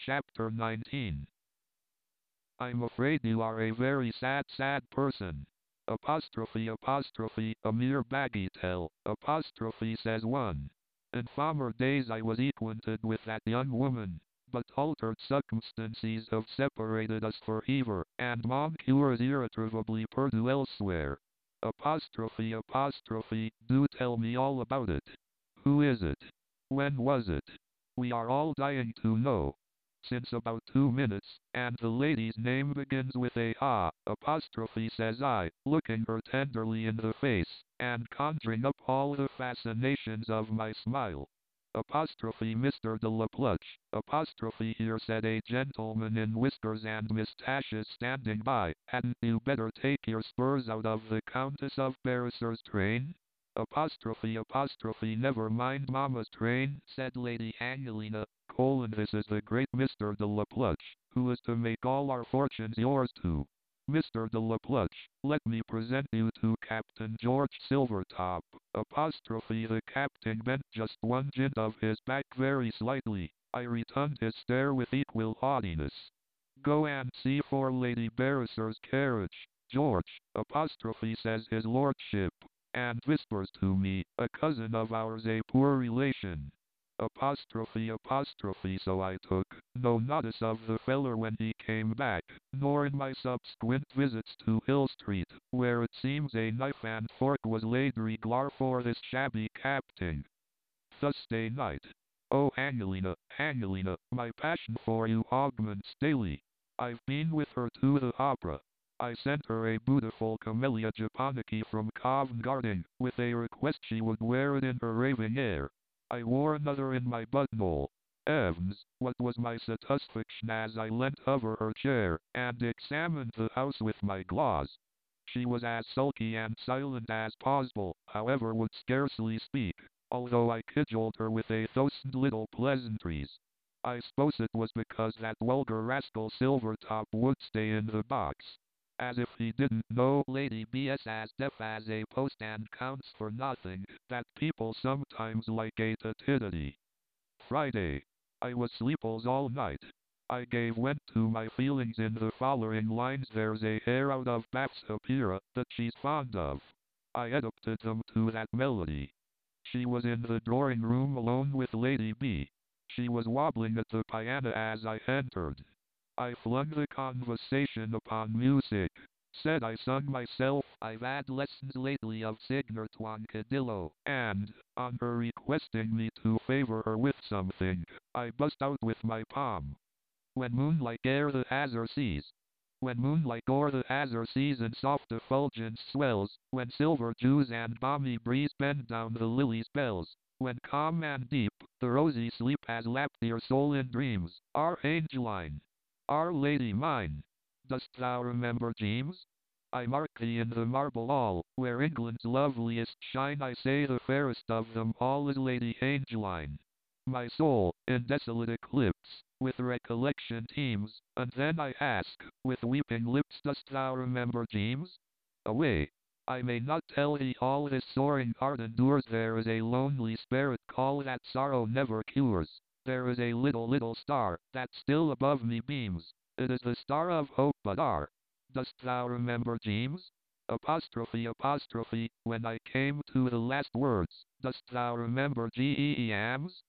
Chapter 19. I'm afraid you are a very sad person. A mere bagatelle, says one. In former days I was acquainted with that young woman, but altered circumstances have separated us forever, and mon cœur is irretrievably perdu elsewhere. Do tell me all about it. Who is it? When was it? We are all dying to know. Since about 2 minutes, and the lady's name begins with a says I, looking her tenderly in the face, and conjuring up all the fascinations of my smile. Mr. de la Pluche, here said a gentleman in whiskers and moustaches standing by, hadn't you better take your spurs out of the Countess of Barrister's train? Never mind Mama's train, said Lady Angelina, this is the great Mr. de la Pluche, who is to make all our fortunes yours too. Mr. de la Pluche, let me present you to Captain George Silvertop. The captain bent just one jint of his back very slightly. I returned his stare with equal haughtiness. Go and see for Lady Barrister's carriage, George, says his lordship, and whispers to me, a cousin of ours, a poor relation. So I took no notice of the feller when he came back, nor in my subsequent visits to Hill Street, where it seems a knife and fork was laid reglar for this shabby captain. Thursday night. Oh, Angelina, my passion for you augments daily. I've been with her to the opera. I sent her a beautiful camellia japonica from Covent Garden, with a request she would wear it in her raving air. I wore another in my buttonhole. Evans, what was my satisfaction as I leant over her chair, and examined the house with my glass. She was as sulky and silent as possible, however would scarcely speak, although I cajoled her with 1,000 little pleasantries. I suppose it was because that vulgar rascal Silvertop would stay in the box. As if he didn't know Lady B.S. as deaf as a post and counts for nothing, that people sometimes like a titidity. Friday. I was sleepless all night. I gave vent to my feelings in the following lines. There's a hair out of Bab's opera that she's fond of. I adapted them to that melody. She was in the drawing room alone with Lady B. She was wobbling at the piano as I entered. I flung the conversation upon music. Said I sung myself. I've had lessons lately of Signor Toncadillo, and, on her requesting me to favor her with something, I bust out with my palm. When moonlight o'er the azure seas, and soft effulgence swells, when silver dews and balmy breeze bend down the lily's bells, when calm and deep, the rosy sleep has lapped your soul in dreams, our Angeline, our lady mine. Dost thou remember, James? I mark thee in the marble hall, where England's loveliest shine. I say the fairest of them all is Lady Angeline. My soul, in desolate eclipse, with recollection teems, and then I ask, with weeping lips, dost thou remember, James? Away! I may not tell thee all this soaring heart endures. There is a lonely spirit call that sorrow never cures. There is a little star, that still above me beams. It is the star of hope, but dost thou remember, James? When I came to the last words, dost thou remember, Geams?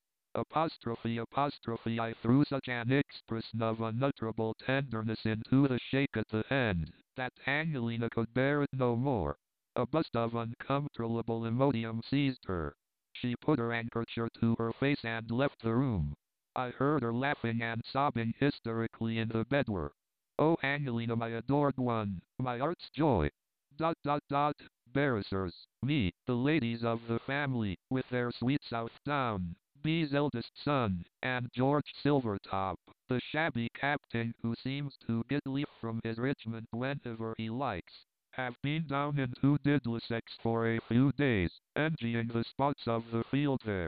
I threw such an expression of unutterable tenderness into the shake at the end, that Angelina could bear it no more. A burst of uncontrollable emotion seized her. She put her handkerchief to her face and left the room. I heard her laughing and sobbing hysterically in the bedroom. Oh, Angelina, my adored one, my heart's joy. Barristers, me, the ladies of the family, with their sweet Southdown, B's eldest son, and George Silvertop, the shabby captain who seems to get leave from his regiment whenever he likes, have been down into Diddlessex for a few days, envying the spots of the field there.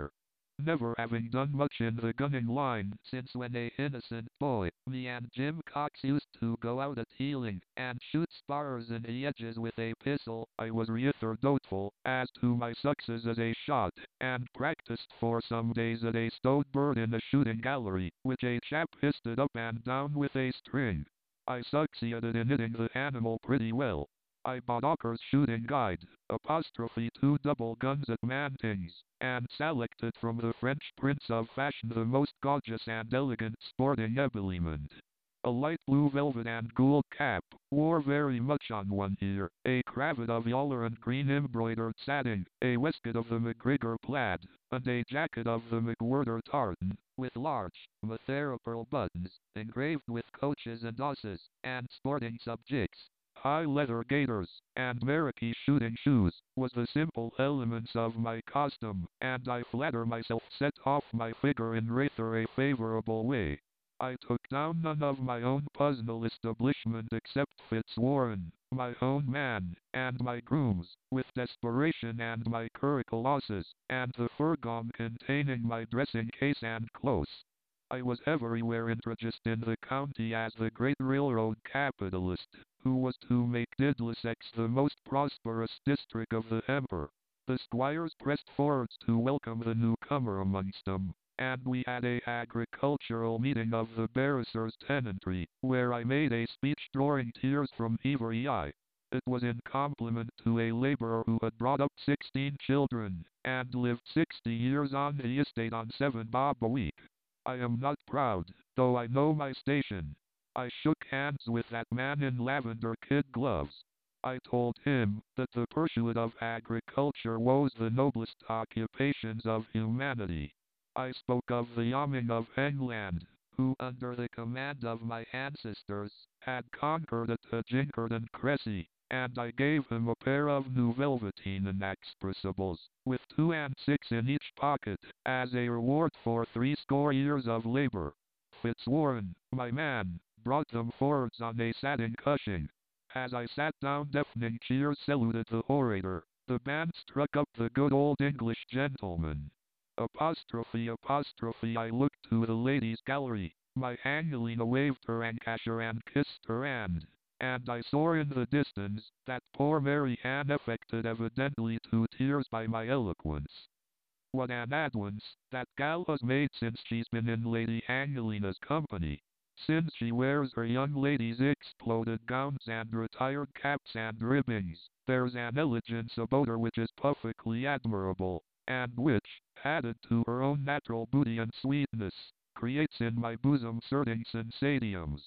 never having done much in the gunning line since when a innocent boy, me and Jim Cox used to go out at healing and shoot sparrows in the edges with a pistol. I was rather doubtful as to my success as a shot, and practiced for some days at a stowed bird in a shooting gallery, which a chap histed up and down with a string. I succeeded in hitting the animal pretty well. I bought Ocker's shooting guide, apostrophe 2 double guns at Mantings, and selected from the French prints of fashion the most gorgeous and elegant sporting habiliment. A light blue velvet and gold cap, wore very much on one ear, a cravat of yaller and green embroidered satin, a waistcoat of the McGregor plaid, and a jacket of the McWhirter tartan, with large, Mathera pearl buttons, engraved with coaches and osses, and sporting subjects. High leather gaiters, and Meriki shooting shoes, was the simple elements of my costume, and I flatter myself set off my figure in rather a favorable way. I took down none of my own personal establishment except Fitzwarren, my own man, and my grooms, with desperation and my curricle losses, and the furgon containing my dressing case and clothes. I was everywhere introduced in the county as the great railroad capitalist, who was to make Middlesex the most prosperous district of the empire. The squires pressed forward to welcome the newcomer amongst them, and we had a agricultural meeting of the barristers' tenantry, where I made a speech drawing tears from every eye. It was in compliment to a laborer who had brought up 16 children, and lived 60 years on the estate on 7 bob a week. I am not proud, though I know my station. I shook hands with that man in lavender kid gloves. I told him that the pursuit of agriculture was the noblest occupations of humanity. I spoke of the Yaming of England, who under the command of my ancestors, had conquered at Agincourt and Cressy, and I gave him a pair of new velveteen inexpressibles, with 2 and 6 in each pocket, as a reward for 60 years of labor. Fitzwarren, my man, brought them forwards on a satin cushion. As I sat down, deafening cheers saluted the orator. The band struck up the good old English gentleman. Apostrophe apostrophe I looked to the ladies' gallery. My Angelina waved her handkerchief and kissed her hand. And I saw in the distance that poor Mary Ann affected evidently to tears by my eloquence. What an advance that gal has made since she's been in Lady Angelina's company. Since she wears her young lady's exploded gowns and retired caps and ribbons, there's an elegance about her which is perfectly admirable, and which, added to her own natural beauty and sweetness, creates in my bosom certain sensations.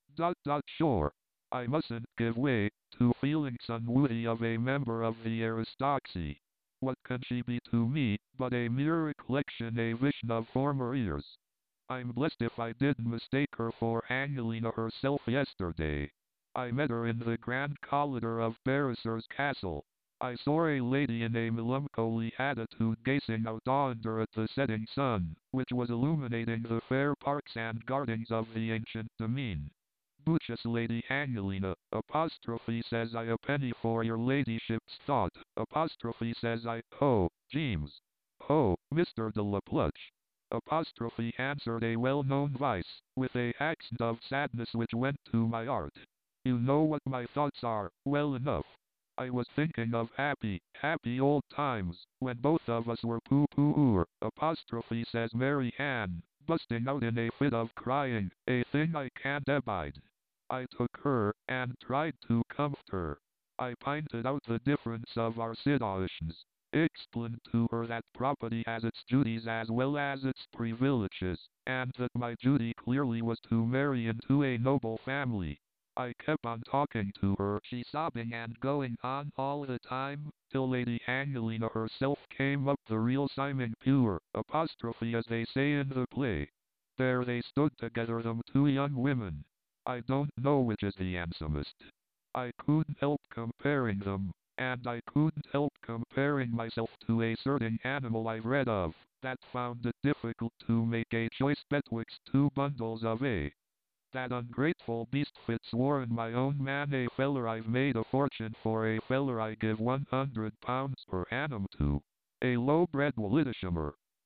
Sure. I mustn't give way to feelings unworthy of a member of the aristocracy. What can she be to me, but a mere recollection, a vision of former years? I'm blessed if I didn't mistake her for Angelina herself yesterday. I met her in the Grand Corridor of Barrister's Castle. I saw a lady in a melancholy attitude gazing out yonder at the setting sun, which was illuminating the fair parks and gardens of the ancient demesne. Butchess Lady Angelina, apostrophe says I, a penny for your ladyship's thought, apostrophe says I, oh, James. Oh, Mr. de la Pluche. Apostrophe answered a well-known voice, with a accent of sadness which went to my heart. You know what my thoughts are, well enough. I was thinking of happy old times, when both of us were poo-poo-er, apostrophe says Mary Ann, busting out in a fit of crying, a thing I can't abide. I took her, and tried to comfort her. I pointed out the difference of our situations, explained to her that property has its duties as well as its privileges, and that my duty clearly was to marry into a noble family. I kept on talking to her, she sobbing and going on all the time, till Lady Angelina herself came up, the real Simon Pure, apostrophe as they say in the play. There they stood together, them 2 young women. I don't know which is the handsomest. I couldn't help comparing them, and I couldn't help comparing myself to a certain animal I've read of, that found it difficult to make a choice betwixt 2 bundles of hay. That ungrateful beast Fitzwarren, my own man, a feller I've made a fortune for, a feller I give £100 per annum to. A low-bred Walittishamer.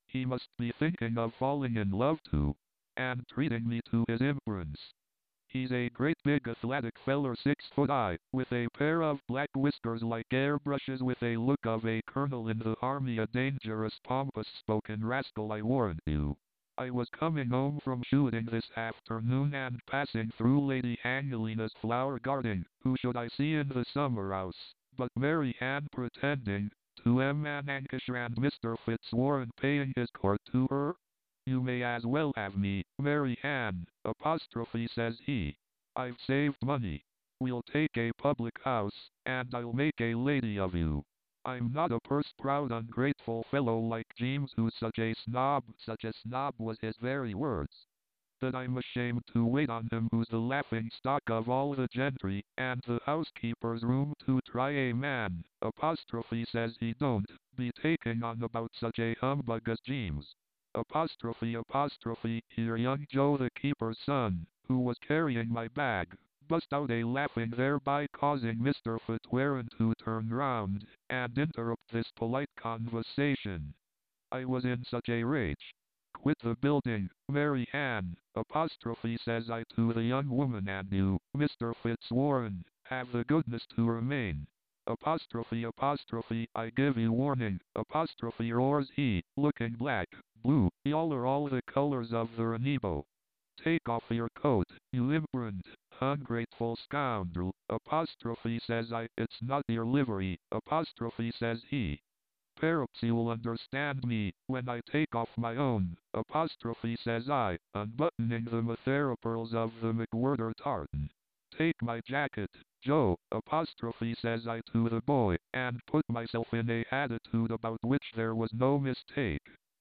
He must be thinking of falling in love too, and treating me to his imprints. He's a great big athletic feller 6 foot high, with a pair of black whiskers like airbrushes with a look of a colonel in the army, a dangerous pompous spoken rascal I warrant you. I was coming home from shooting this afternoon and passing through Lady Angelina's flower garden, who should I see in the summer house, but Mary Ann pretending to Lancashire and Mr. Fitzwarren paying his court to her. You may as well have me, Mary Ann, apostrophe says he. I've saved money. We'll take a public house, and I'll make a lady of you. I'm not a purse-proud ungrateful fellow like James who's such a snob was his very words, that I'm ashamed to wait on him who's the laughing stock of all the gentry, and the housekeeper's room to try a man, apostrophe says he don't be taking on about such a humbug as James. Apostrophe, here young Joe the keeper's son, who was carrying my bag, bust out a laughing thereby causing Mr. Fitzwarren to turn round, and interrupt this polite conversation. I was in such a rage. Quit the building, Mary Ann, apostrophe says I to the young woman, and you, Mr. Fitzwarren, have the goodness to remain. Apostrophe, I give you warning, apostrophe roars he, looking black, blue, yaller all the colors of the rainbow. Take off your coat, you imprudent, ungrateful scoundrel, apostrophe says I, it's not your livery, apostrophe says he. Perhaps you'll understand me when I take off my own, apostrophe says I, unbuttoning the Mathera pearls of the McWhirter tartan. Take my jacket, Joe, apostrophe says I to the boy, and put myself in a attitude about which there was no mistake.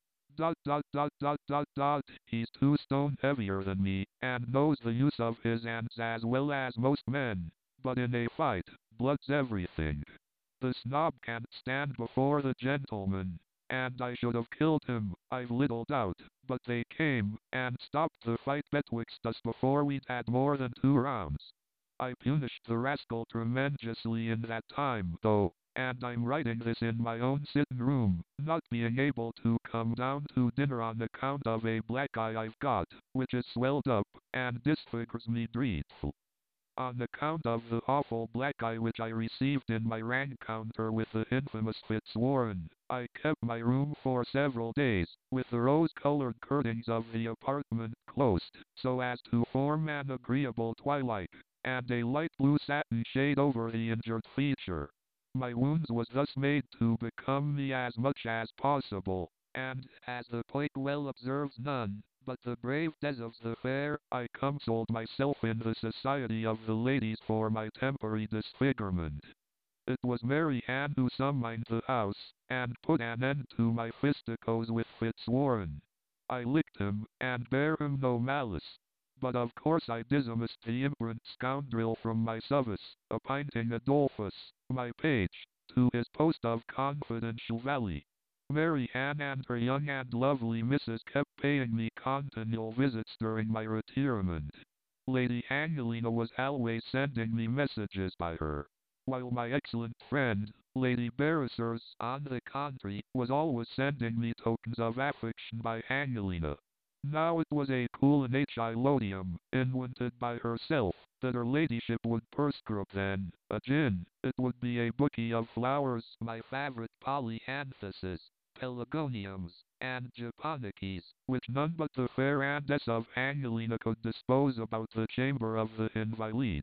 He's 2 stone heavier than me, and knows the use of his hands as well as most men, but in a fight, blood's everything. The snob can't stand before the gentleman, and I should have killed him, I've little doubt, but they came, and stopped the fight betwixt us before we'd had more than 2 rounds. I punished the rascal tremendously in that time, though, and I'm writing this in my own sitting room, not being able to come down to dinner on account of a black eye I've got, which is swelled up, and disfigures me dreadful. On account of the awful black eye which I received in my rencounter with the infamous Fitzwarren, I kept my room for several days, with the rose-colored curtains of the apartment closed, so as to form an agreeable twilight, and a light blue satin shade over the injured feature. My wounds was thus made to become me as much as possible, and, as the plate well observes, none but the brave des of the fair, I consoled myself in the society of the ladies for my temporary disfigurement. It was Mary Ann who summoned the house, and put an end to my fisticuffs with Fitzwarren. I licked him, and bear him no malice. But of course I dismissed the imprudent scoundrel from my service, appointing Adolphus, my page, to his post of confidential valet. Mary Ann and her young and lovely missus kept paying me continual visits during my retirement. Lady Angelina was always sending me messages by her, while my excellent friend, Lady Beresford, on the contrary, was always sending me tokens of affection by Angelina. Now it was a cool and hilodium, invented by herself, that her ladyship would prescribe then, a gin, it would be a bouquet of flowers, my favourite polyantheses, pelargoniums, and japonicas, which none but the fair Andess of Angelina could dispose about the chamber of the invalid.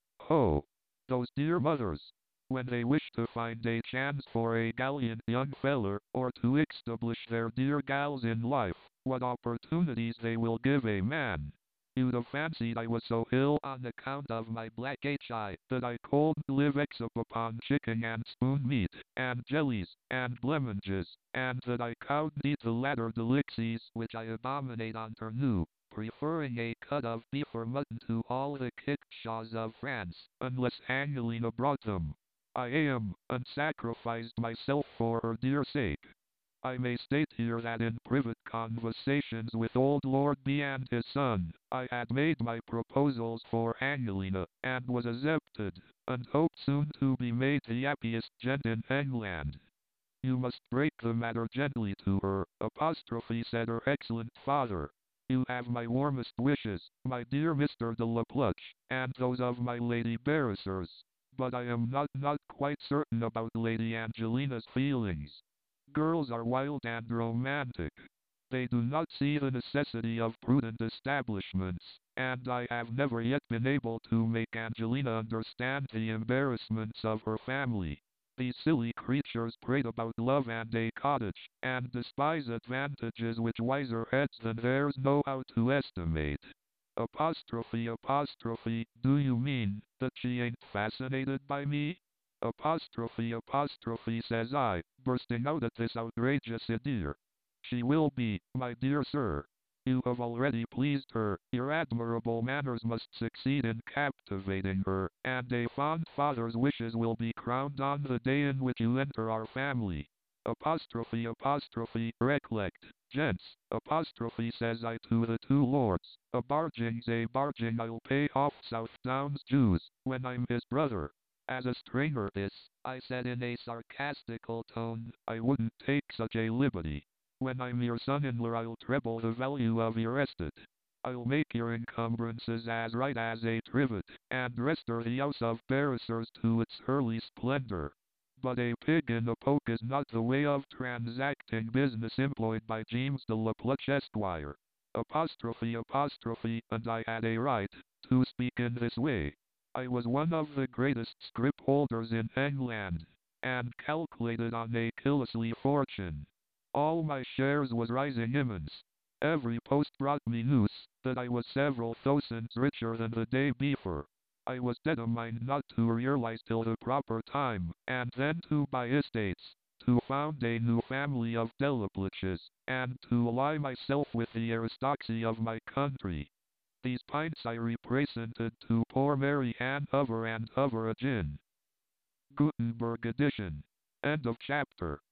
Oh, those dear mothers! When they wish to find a chance for a gallant young feller, or to establish their dear gals in life, what opportunities they will give a man. You'd have fancied I was so ill on account of my black HI that I couldn't live except upon chicken and spoon meat, and jellies, and blemishes, and that I couldn't eat the latter delicacies which I abominate on new, preferring a cut of beef or mutton to all the kickshaws of France, unless Angelina brought them. I am, and sacrificed myself for her dear sake. I may state here that in private conversations with old Lord B and his son, I had made my proposals for Angelina, and was accepted, and hoped soon to be made the happiest gent in England. You must break the matter gently to her, apostrophe said her excellent father. You have my warmest wishes, my dear Mr. de la Pluche, and those of my Lady Beresford. But I am not quite certain about Lady Angelina's feelings. Girls are wild and romantic. They do not see the necessity of prudent establishments, and I have never yet been able to make Angelina understand the embarrassments of her family. These silly creatures prate about love and a cottage, and despise advantages which wiser heads than theirs know how to estimate. Apostrophe, do you mean that she ain't fascinated by me? Apostrophe, says I, bursting out at this outrageous idea. She will be, my dear sir. You have already pleased her, your admirable manners must succeed in captivating her, and a fond father's wishes will be crowned on the day in which you enter our family. Recollect, gents, apostrophe says I to the two lords, a barging's a barging I'll pay off South Downs Jews, when I'm his brother. As a stranger this, I said in a sarcastical tone, I wouldn't take such a liberty. When I'm your son-in-law I'll treble the value of your estate. I'll make your encumbrances as right as a trivet, and restore the house of Beresford to its early splendor. But a pig in a poke is not the way of transacting business employed by James de la Pluche Esquire. And I had a right to speak in this way. I was one of the greatest scrip holders in England, and calculated on a colossally fortune. All my shares was rising immense. Every post brought me news that I was several thousands richer than the day before. I was determined not to realize till the proper time, and then to buy estates, to found a new family of Delaplaces, and to ally myself with the aristocracy of my country. These pints I represented to poor Mary Ann Hover and Hover again. Gutenberg edition. End of chapter.